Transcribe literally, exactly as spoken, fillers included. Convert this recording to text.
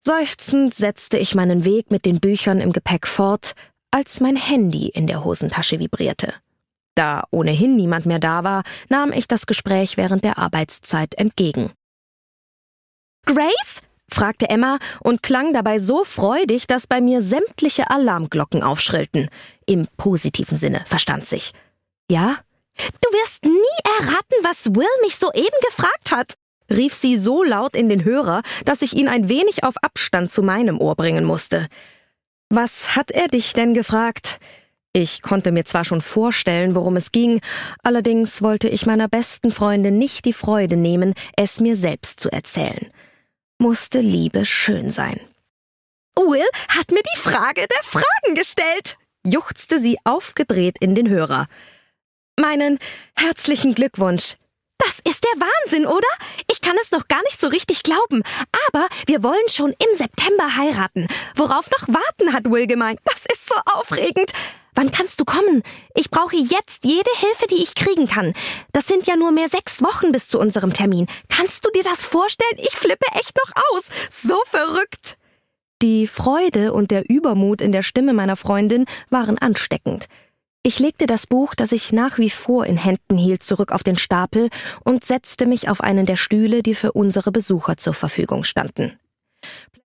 Seufzend setzte ich meinen Weg mit den Büchern im Gepäck fort, als mein Handy in der Hosentasche vibrierte. Da ohnehin niemand mehr da war, nahm ich das Gespräch während der Arbeitszeit entgegen. »Grace?« fragte Emma und klang dabei so freudig, dass bei mir sämtliche Alarmglocken aufschrillten. Im positiven Sinne, verstand sich. »Ja?« »Du wirst nie erraten, was Will mich soeben gefragt hat«, rief sie so laut in den Hörer, dass ich ihn ein wenig auf Abstand zu meinem Ohr bringen musste. »Was hat er dich denn gefragt?« Ich konnte mir zwar schon vorstellen, worum es ging, allerdings wollte ich meiner besten Freundin nicht die Freude nehmen, es mir selbst zu erzählen. Musste Liebe schön sein. »Will hat mir die Frage der Fragen gestellt«, juchzte sie aufgedreht in den Hörer. »Meinen herzlichen Glückwunsch.« »Das ist der Wahnsinn, oder? Ich kann es noch gar nicht so richtig glauben. Aber wir wollen schon im September heiraten. Worauf noch warten, hat Will gemeint. Das ist so aufregend. Wann kannst du kommen? Ich brauche jetzt jede Hilfe, die ich kriegen kann. Das sind ja nur mehr sechs Wochen bis zu unserem Termin. Kannst du dir das vorstellen? Ich flippe echt noch aus. So verrückt.« Die Freude und der Übermut in der Stimme meiner Freundin waren ansteckend. Ich legte das Buch, das ich nach wie vor in Händen hielt, zurück auf den Stapel und setzte mich auf einen der Stühle, die für unsere Besucher zur Verfügung standen.